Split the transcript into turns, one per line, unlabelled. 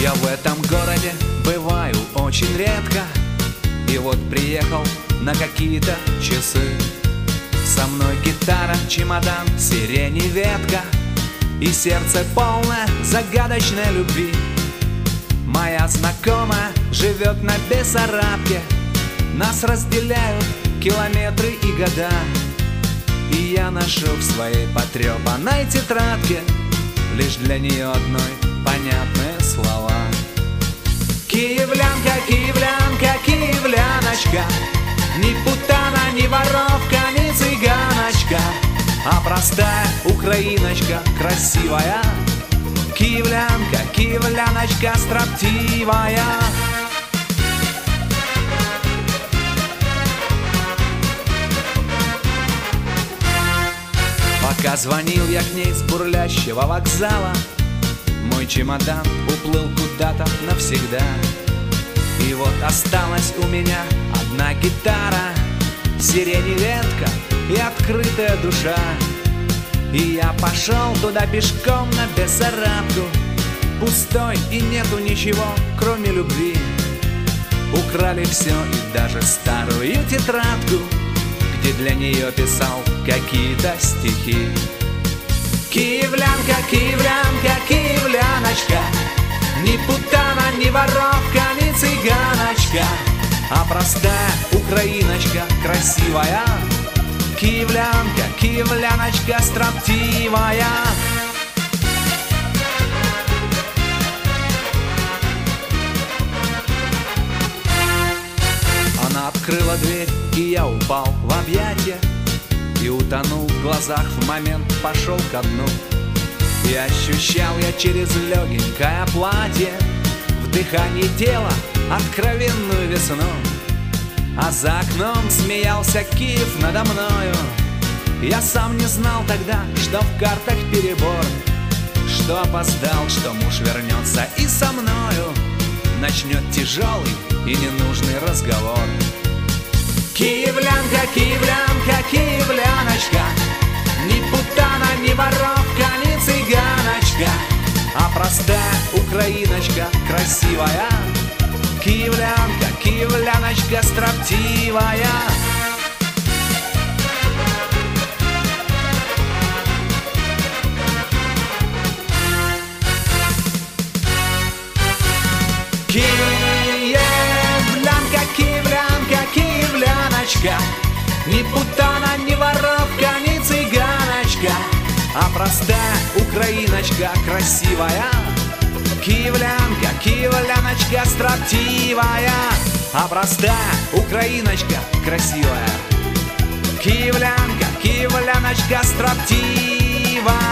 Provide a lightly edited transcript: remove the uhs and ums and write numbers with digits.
Я в этом городе бываю очень редко, и вот приехал на какие-то часы. Со мной гитара, чемодан, сирень и ветка, и сердце полное загадочной любви. Моя знакомая живет на Бессарабке, нас разделяют километры и года. И я ношу в своей потрепанной тетрадке лишь для нее одной понятные слова. Киевлянка, киевлянка, киевляночка, ни путана, ни воровка, ни цыганочка, а простая украиночка красивая. Киевлянка, киевляночка строптивая. Пока звонил я к ней с бурлящего вокзала, мой чемодан уплыл куда-то навсегда. И вот осталась у меня одна гитара, сирень и ветка и открытая душа. И я пошел туда пешком на Бессарабку, пустой и нету ничего, кроме любви. Украли все и даже старую тетрадку, где для нее писал какие-то стихи. Киевлянка, киевлянка, киевляночка, ни путана, ни воровка, ни цыганочка, а простая украиночка красивая. Киевлянка, киевляночка строптивая. Она открыла дверь, и я упал в объятия и утонул в глазах, в момент пошел ко дну. И ощущал я через легенькое платье в дыхании тела откровенную весну. А за окном смеялся Киев надо мною. Я сам не знал тогда, что в картах перебор, что опоздал, что муж вернется и со мною начнет тяжелый и ненужный разговор. Киевлянка, киевлянка, киевляночка, ни путана, ни воровка, ни цыганочка, а простая украиночка красивая. Киевлянка, киевляночка строптивая. Киевлянка, киевлянка, киевляночка, ни путана, ни воровка, ни цыганочка, а простая украиночка красивая. Киевлянка, киевляночка строптивая, а простая украиночка красивая. Киевлянка, киевляночка строптивая.